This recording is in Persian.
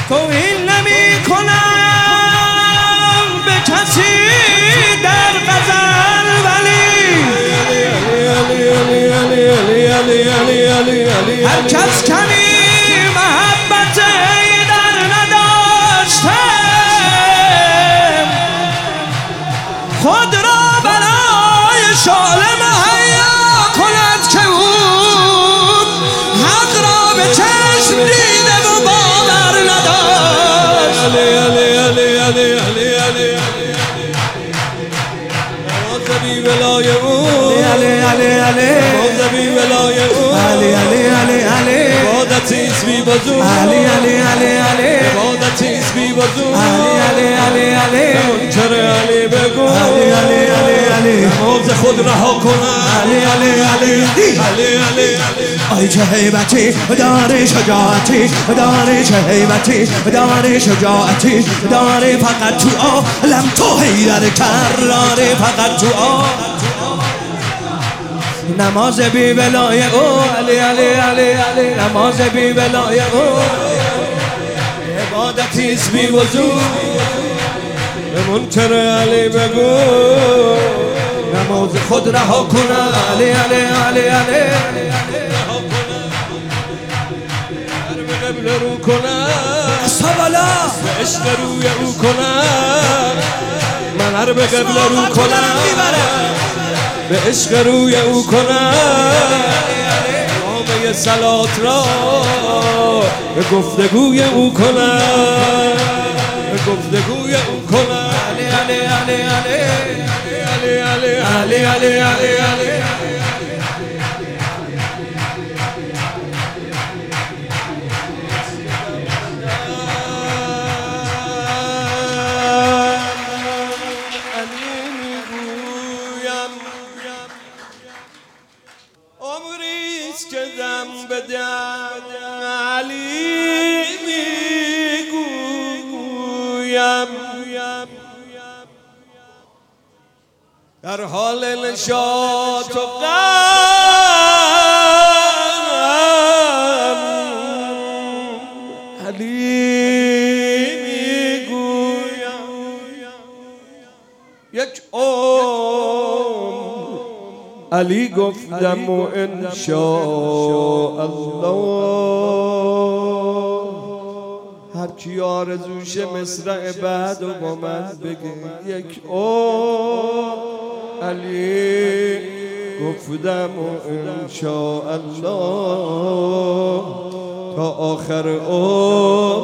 توهین نمی کنم به کسی در غزل ولی هر کس کمی محبت در نداشته خود را برای شعله مهیا کند که او حق را به چشم دیده و باور نداشت. نمازبی ولای او نمازبی ولای او عبادتی است بی وضو عبادتی است بی وضو منکر علی بگو نماز خود رها کنم آی چه هیبتی داری شجاعتی داری چه هیبتی داری شجاعتی داری فقط تو عالم تو حیدر کراری فقط تو نماز بی ولای او علی نماز بی ولای او عبادتی است بی وضو به منکر علی بگو نماز خود رها کنم علی به قبل رو کنم سوالا به عشق روی او کنم من هر به قبل رو کنم به عشق روی او کنم نامه صلات را به گفتگوی او کنم به گفتگوی او کنم علی عمریست که دم به دم علی میگویم در حال نشاط و غم علی میگویم یک علی گفتم و انشاءالله هر کی آرزوش مصرع بعد و با من بگه یک علی گفتم و انشاءالله تا آخر